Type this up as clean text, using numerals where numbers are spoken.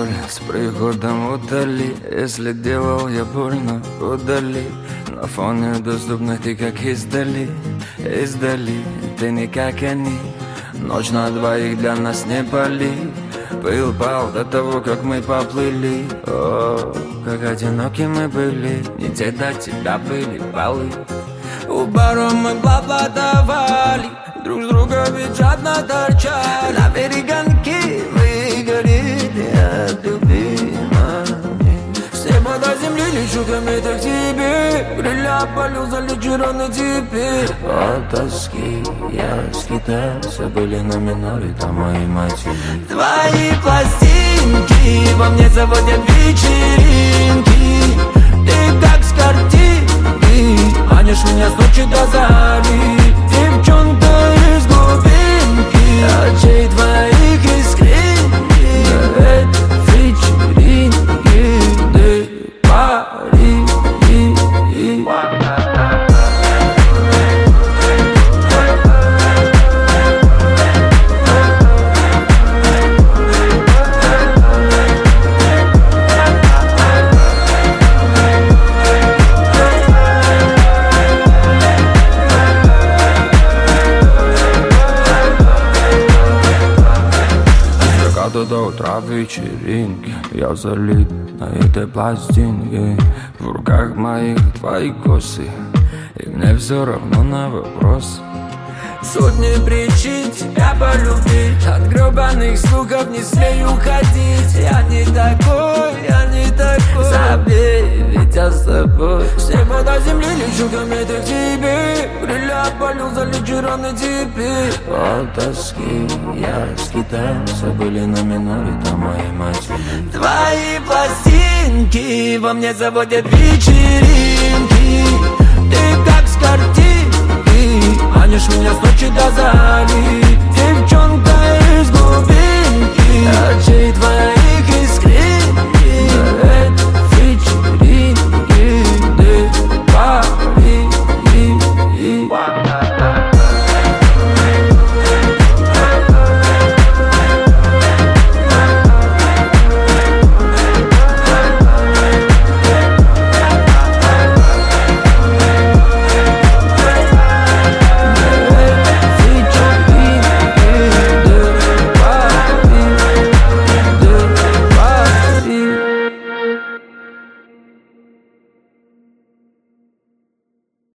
боль с приходом утоли. Если делал я больно, удали. На фоне доступных ты как издали, издали. Ты не как они, ночь на двоих для нас не пали. Пыл пал до того, как мы поплыли. О, как одиноки мы были, не те до тебя были полы. У баров мы бла-бла-давали, друг с друга ведь жадно торчали. На перегонки мы горели от любви. С неба до земли лечу кометы к тебе. Гриля полю, залечу раны теперь. От тоски я скитался, были на миноре, там мои мотивы. Твои пластинки во мне заводят вечеринки. Ты как с картинки, манишь меня с ночи до зари. Девчонка из глубинки, очей твоих искренки. Это вечеринки, ты пари. До утра вечеринки я залит на этой пластинке. В руках моих твои косы, и мне все равно на вопрос. Сотни причин тебя полюбить, от гребаных слухов не смею ходить. Я не такой, я не такой. Забей, ведь я с тобой. С неба до земли лечу кометы к тебе. Гриля полю, залечу раны теперь. От тоски я скитался, были на миноре, там мои мотивы. Твои пластинки во мне заводят вечеринки. Ты как с картинки, манишь меня с ночи до зари. Девчонка из глубинки, очей твоих искренки.